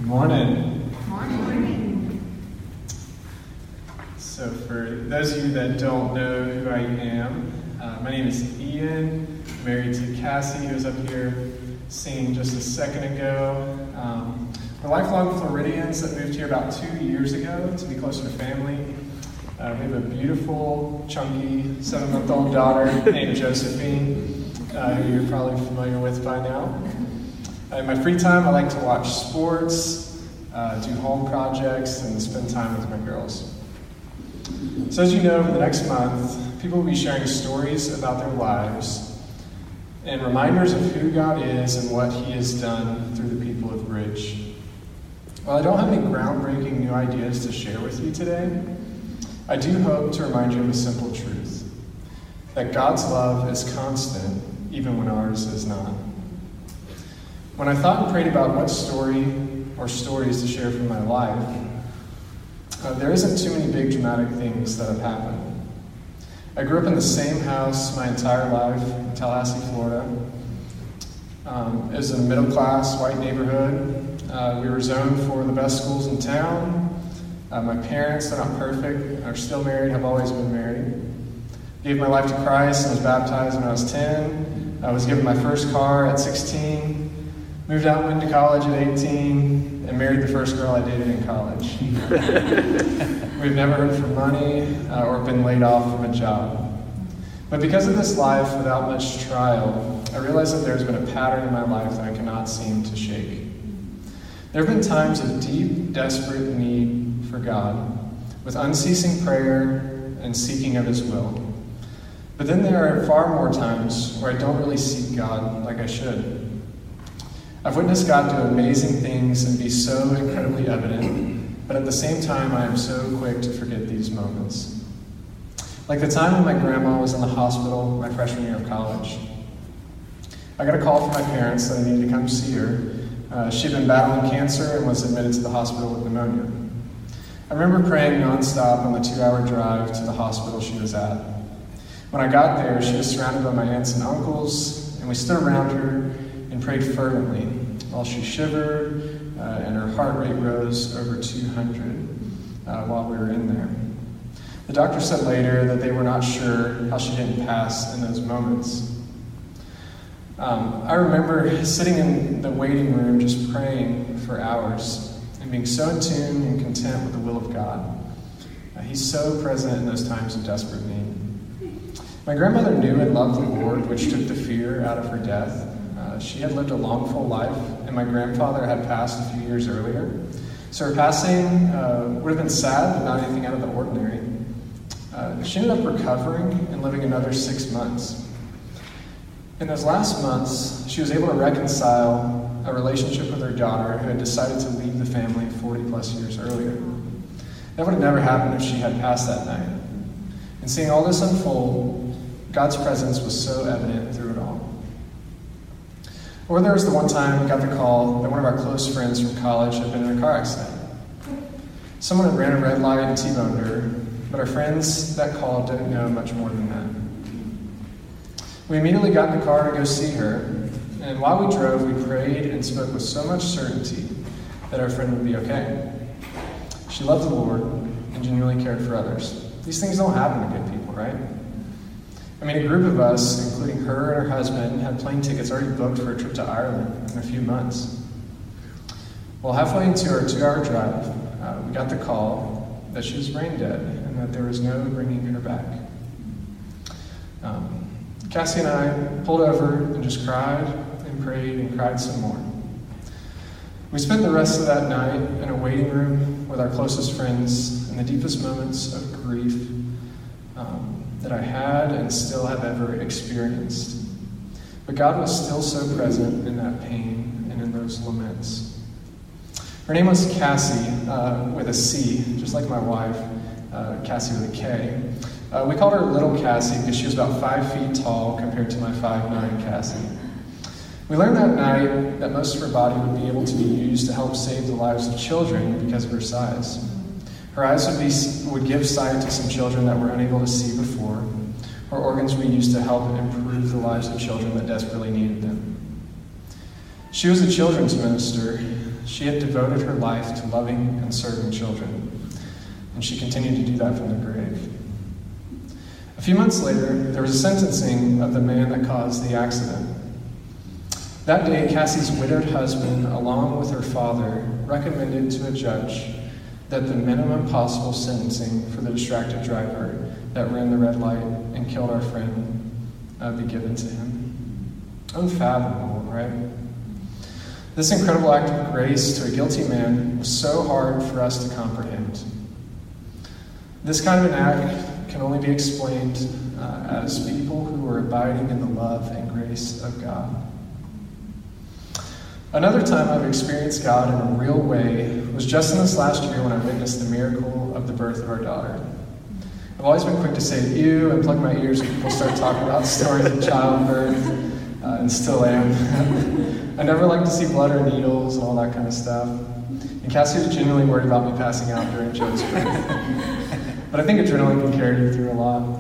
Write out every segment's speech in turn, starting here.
Morning. Morning. So for those of you that don't know who I am, my name is Ian, married to Cassie, who was up here singing just a second ago. We're lifelong Floridians that moved here about 2 years ago to be closer to family. We have a beautiful, chunky, 7-month-old daughter named Josephine, who you're probably familiar with by now. In my free time, I like to watch sports, do home projects, and spend time with my girls. So as you know, over the next month, people will be sharing stories about their lives and reminders of who God is and what He has done through the people of Bridge. While I don't have any groundbreaking new ideas to share with you today, I do hope to remind you of a simple truth, that God's love is constant, even when ours is not. When I thought and prayed about what story or stories to share from my life, there isn't too many big dramatic things that have happened. I grew up in the same house my entire life in Tallahassee, Florida. It was a middle-class white neighborhood. We were zoned for the best schools in town. My parents, they're not perfect, are still married, have always been married. Gave my life to Christ and was baptized when I was 10. I was given my first car at 16. Moved out and went to college at 18, and married the first girl I dated in college. We've never heard from money or been laid off from a job. But because of this life without much trial, I realized that there's been a pattern in my life that I cannot seem to shake. There have been times of deep, desperate need for God, with unceasing prayer and seeking of His will. But then there are far more times where I don't really seek God like I should. I've witnessed God do amazing things and be so incredibly evident, but at the same time, I am so quick to forget these moments. Like the time when my grandma was in the hospital my freshman year of college. I got a call from my parents that I needed to come see her. She'd been battling cancer and was admitted to the hospital with pneumonia. I remember praying nonstop on the 2-hour drive to the hospital she was at. When I got there, she was surrounded by my aunts and uncles, and we stood around her and prayed fervently while she shivered and her heart rate rose over 200 while we were in there. The doctor said later that they were not sure how she didn't pass in those moments. I remember sitting in the waiting room just praying for hours and being so in tune and content with the will of God. He's so present in those times of desperate need. My grandmother knew and loved the Lord, which took the fear out of her death. She had lived a long, full life, and my grandfather had passed a few years earlier. So her passing would have been sad, but not anything out of the ordinary. She ended up recovering and living another 6 months. In those last months, she was able to reconcile a relationship with her daughter who had decided to leave the family 40 plus years earlier. That would have never happened if she had passed that night. And seeing all this unfold, God's presence was so evident through it all. Or there was the one time we got the call that one of our close friends from college had been in a car accident. Someone had ran a red light and T-boned her, but our friends that called didn't know much more than that. We immediately got in the car to go see her, and while we drove, we prayed and spoke with so much certainty that our friend would be okay. She loved the Lord and genuinely cared for others. These things don't happen to good people, right? I mean, a group of us, including her and her husband, had plane tickets already booked for a trip to Ireland in a few months. Well, halfway into our 2-hour drive, we got the call that she was brain dead and that there was no bringing her back. Cassie and I pulled over and just cried and prayed and cried some more. We spent the rest of that night in a waiting room with our closest friends in the deepest moments of grief that I had and still have ever experienced. But God was still so present in that pain and in those laments. Her name was Cassie, with a C, just like my wife, Cassie with a K. We called her Little Cassie because she was about 5 feet tall compared to my 5'9" Cassie. We learned that night that most of her body would be able to be used to help save the lives of children because of her size. Her eyes would give sight to some children that were unable to see before. Her organs we used to help improve the lives of children that desperately needed them. She was a children's minister, she had devoted her life to loving and serving children, and she continued to do that from the grave. A few months later, there was a sentencing of the man that caused the accident. That day, Cassie's widowed husband, along with her father, recommended to a judge that the minimum possible sentencing for the distracted driver that ran the red light and killed our friend be given to him. Unfathomable, right? This incredible act of grace to a guilty man was so hard for us to comprehend. This kind of an act can only be explained as people who are abiding in the love and grace of God. Another time I've experienced God in a real way was just in this last year when I witnessed the miracle of the birth of our daughter. I've always been quick to say ew and plug my ears when people start talking about stories of childbirth, and still am. I never like to see blood or needles and all that kind of stuff. And Cassie was genuinely worried about me passing out during Joe's birth. But I think adrenaline can carry you through a lot.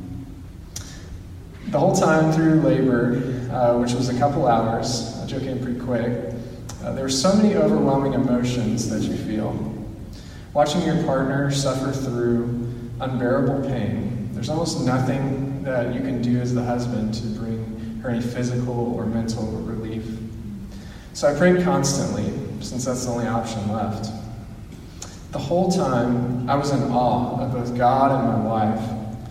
The whole time through labor, which was a couple hours, Joe came pretty quick, there were so many overwhelming emotions that you feel. Watching your partner suffer through unbearable pain, there's almost nothing that you can do as the husband to bring her any physical or mental relief. So I prayed constantly, since that's the only option left. The whole time, I was in awe of both God and my wife,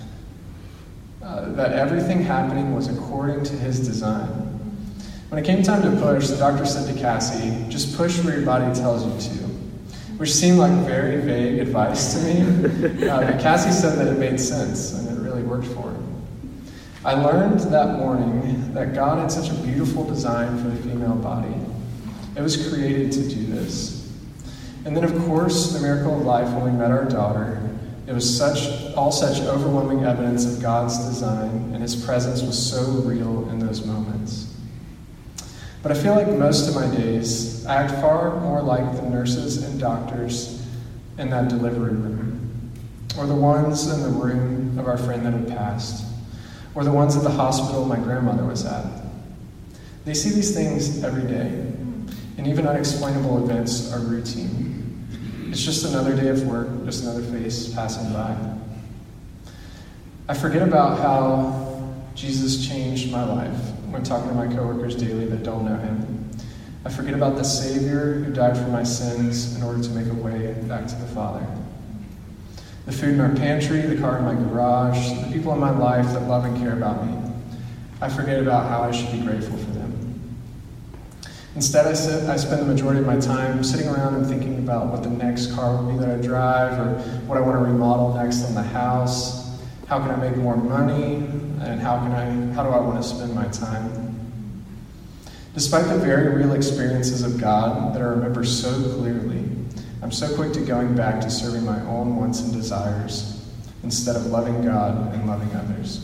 that everything happening was according to His design. When it came time to push, the doctor said to Cassie, just push where your body tells you to, which seemed like very vague advice to me. But Cassie said that it made sense, and it really worked for her. I learned that morning that God had such a beautiful design for the female body. It was created to do this. And then, of course, the miracle of life when we met our daughter. It was such overwhelming evidence of God's design, and His presence was so real in those moments. But I feel like most of my days, I act far more like the nurses and doctors in that delivery room, or the ones in the room of our friend that had passed, or the ones at the hospital my grandmother was at. They see these things every day, and even unexplainable events are routine. It's just another day of work, just another face passing by. I forget about how Jesus changed my life when talking to my coworkers daily that don't know Him. I forget about the Savior who died for my sins in order to make a way back to the Father. The food in our pantry, the car in my garage, the people in my life that love and care about me. I forget about how I should be grateful for them. Instead, I spend the majority of my time sitting around and thinking about what the next car will be that I drive, or what I want to remodel next on the house. How can I make more money? And how do I want to spend my time? Despite the very real experiences of God that I remember so clearly, I'm so quick to going back to serving my own wants and desires instead of loving God and loving others.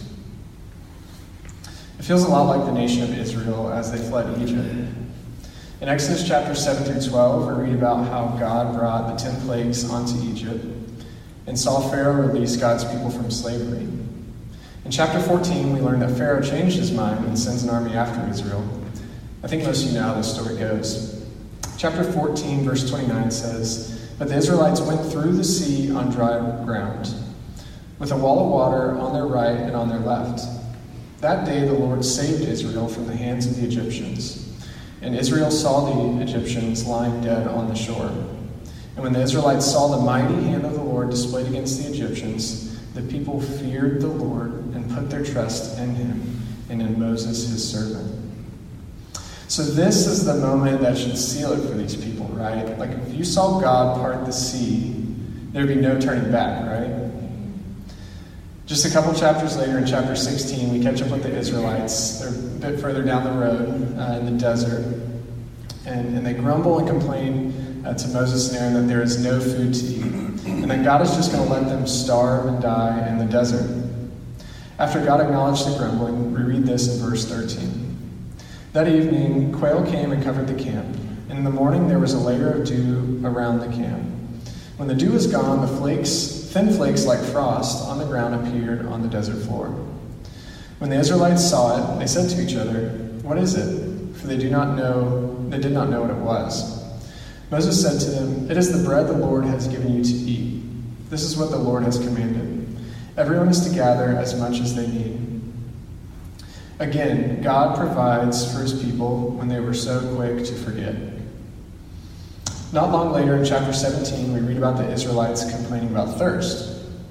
It feels a lot like the nation of Israel as they fled Egypt. In Exodus chapter 7 through 12, we read about how God brought the 10 plagues onto Egypt and saw Pharaoh release God's people from slavery. In chapter 14, we learn that Pharaoh changed his mind and sends an army after Israel. I think most of you know how this story goes. Chapter 14, verse 29 says, "But the Israelites went through the sea on dry ground, with a wall of water on their right and on their left. That day the Lord saved Israel from the hands of the Egyptians. And Israel saw the Egyptians lying dead on the shore. And when the Israelites saw the mighty hand of the Lord displayed against the Egyptians, the people feared the Lord and put their trust in Him and in Moses, His servant." So this is the moment that should seal it for these people, right? Like if you saw God part the sea, there'd be no turning back, right? Just a couple chapters later, in chapter 16, we catch up with the Israelites. They're a bit further down the road in the desert. And they grumble and complain to Moses and Aaron that there is no food to eat. And that God is just going to let them starve and die in the desert. After God acknowledged the grumbling, we read this in verse 13. "That evening, quail came and covered the camp. And in the morning there was a layer of dew around the camp. When the dew was gone, thin flakes like frost on the ground appeared on the desert floor. When the Israelites saw it, they said to each other, 'What is it?' For they did not know what it was. Moses said to them, "It is the bread the Lord has given you to eat. This is what the Lord has commanded. Everyone is to gather as much as they need." Again, God provides for his people when they were so quick to forget. Not long later, in chapter 17, we read about the Israelites complaining about thirst.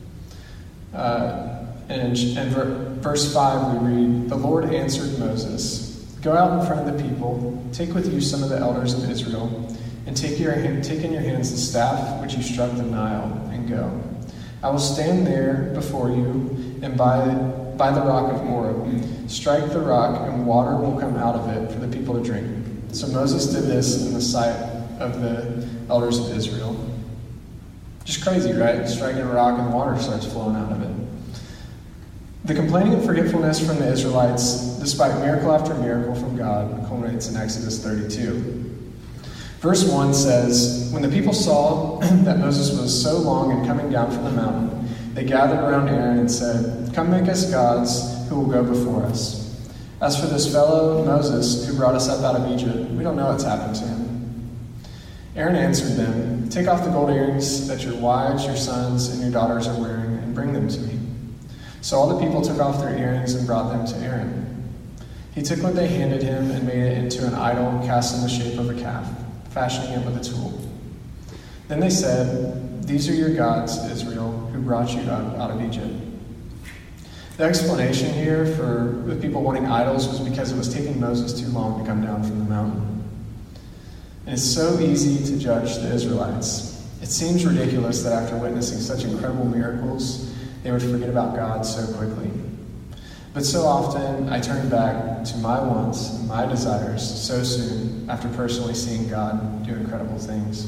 And verse 5, we read, "The Lord answered Moses, 'Go out in front of the people, take with you some of the elders of Israel, and take in your hands the staff which you struck the Nile, and go. I will stand there before you, and by the rock of Oreb. Strike the rock, and water will come out of it for the people to drink.' So Moses did this in the sight of the elders of Israel." Just crazy, right? Striking a rock and water starts flowing out of it. The complaining and forgetfulness from the Israelites, despite miracle after miracle from God, culminates in Exodus 32. Verse 1 says, "When the people saw that Moses was so long in coming down from the mountain, they gathered around Aaron and said, 'Come make us gods who will go before us. As for this fellow Moses who brought us up out of Egypt, we don't know what's happened to him.' Aaron answered them, 'Take off the gold earrings that your wives, your sons, and your daughters are wearing, and bring them to me.' So all the people took off their earrings and brought them to Aaron. He took what they handed him and made it into an idol cast in the shape of a calf, fashioning it with a tool. Then they said, 'These are your gods, Israel, who brought you up out of Egypt.'" The explanation here for the people wanting idols was because it was taking Moses too long to come down from the mountain. And it's so easy to judge the Israelites. It seems ridiculous that after witnessing such incredible miracles, they would forget about God so quickly. But so often, I turn back to my wants and my desires so soon after personally seeing God do incredible things.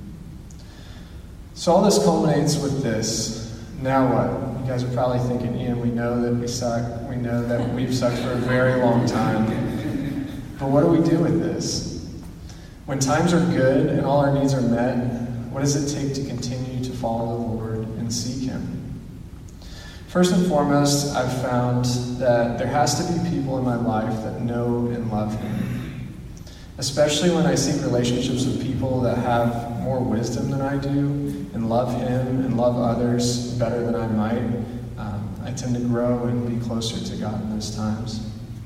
So all this culminates with this. Now what? You guys are probably thinking, "Ian, we know that we suck. We know that we've sucked for a very long time. But what do we do with this? When times are good and all our needs are met, what does it take to continue to follow the Lord and seek him?" First and foremost, I've found that there has to be people in my life that know and love him. Especially when I seek relationships with people that have more wisdom than I do and love him and love others better than I might, I tend to grow and be closer to God in those times.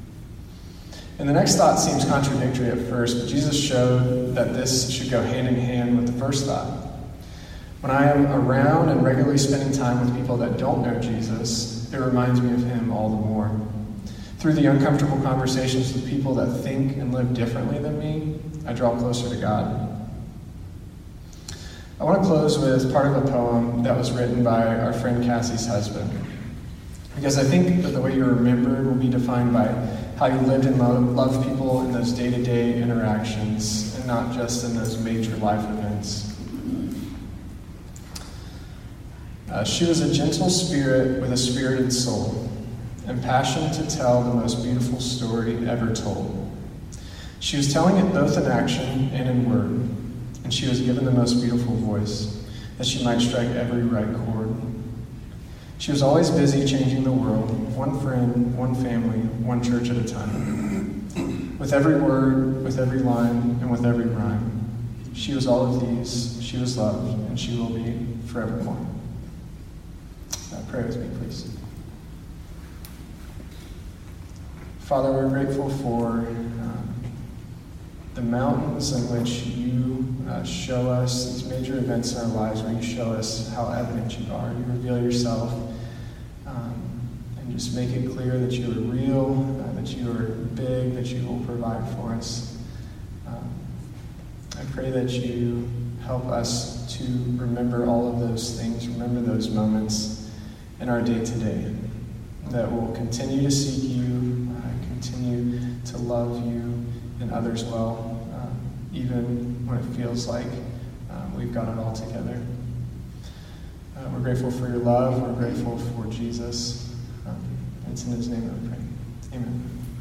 And the next thought seems contradictory at first, but Jesus showed that this should go hand in hand with the first thought. When I am around and regularly spending time with people that don't know Jesus, it reminds me of him all the more. Through the uncomfortable conversations with people that think and live differently than me, I draw closer to God. I want to close with part of a poem that was written by our friend Cassie's husband, because I think that the way you're remembered will be defined by how you lived and loved people in those day-to-day interactions and not just in those major life events. She was a gentle spirit with a spirited soul, and passionate to tell the most beautiful story ever told. She was telling it both in action and in word, and she was given the most beautiful voice, that she might strike every right chord. She was always busy changing the world, one friend, one family, one church at a time. With every word, with every line, and with every rhyme. She was all of these, she was loved, and she will be forevermore. Pray with me, please. Father, we're grateful for the mountains in which you show us these major events in our lives, where you show us how evident you are. You reveal yourself and just make it clear that you are real, that you are big, that you will provide for us. I pray that you help us to remember all of those things, remember those moments in our day-to-day, that we'll continue to seek you, continue to love you and others well, even when it feels like we've got it all together. We're grateful for your love. We're grateful for Jesus. It's in his name that we pray. Amen.